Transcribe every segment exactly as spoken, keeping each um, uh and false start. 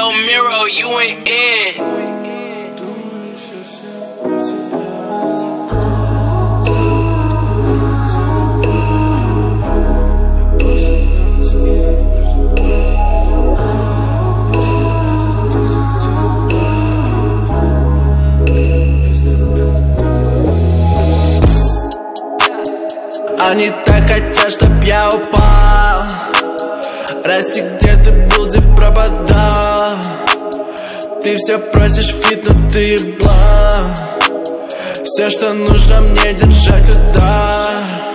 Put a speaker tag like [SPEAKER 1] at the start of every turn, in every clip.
[SPEAKER 1] yo, Miro, you ain't in.
[SPEAKER 2] Они так хотят, чтоб я упал. Расти, где ты был, где пропадал. Ты все просишь фит, но ты еблан. Все, что нужно мне, держать удар.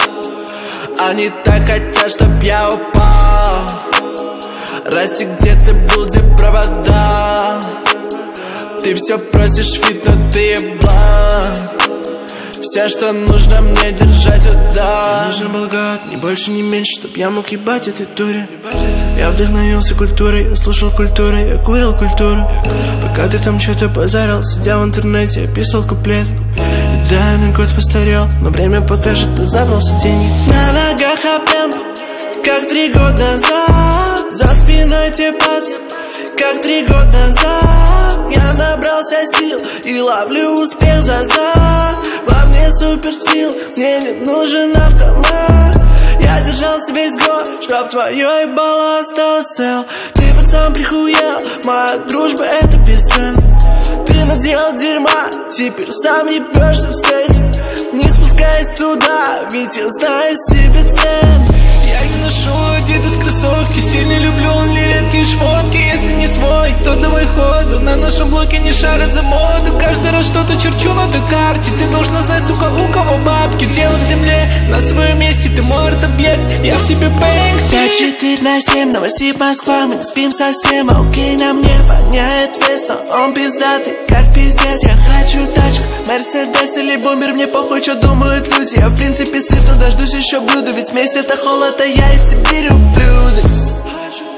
[SPEAKER 2] Они так хотят, чтоб я упал. Расти, где ты был, где пропадал. Ты все просишь фит, но ты еблан. Все, что нужно мне, держать удар. Мне нужен был год, ни больше, ни меньше, чтоб я мог ебать этой дуре. Я вдохновился культурой, я слушал культуру, я курил культуру. Пока ты там что-то базарил, сидя в интернете, я писал куплет. И да, я на год постарел, но время покажет, ты забрался деньги. На ногах объем, как три года назад. За спиной тепаться, как три года назад. Я набрался сил и ловлю успех за зад. Во мне суперсил, мне не нужен автомат. Я держался весь год, чтоб твое ебало осталось цел. Ты пацан прихуел, моя дружба это бесценно. Ты наделал дерьма, теперь сам ебешься с этим. Не спускаясь туда, ведь я знаю себе цену.
[SPEAKER 3] Я не ношу Адидас кроссовки, сильно люблю онли редкие шмотки. Если не свой, то давай ходу. На нашем блоке не шарят за моду. Каждый раз что-то черчу на той карте. Ты должна знать, сука, у кого бабки. Тело в земле, на своем месте, ты мой арт-объект. Я в тебе Бэнкси.
[SPEAKER 2] пять четыре на семь, Новосиб, Москва. Мы не спим совсем, а окей, на мне воняет вес. Но он пиздатый, как пиздец. Я хочу тачку, Мерседес или бумер. Мне похуй, что думают люди. Я в принципе сыт, но дождусь еще блюда. Ведь вместе это холод, а я из Сибири ублюдок.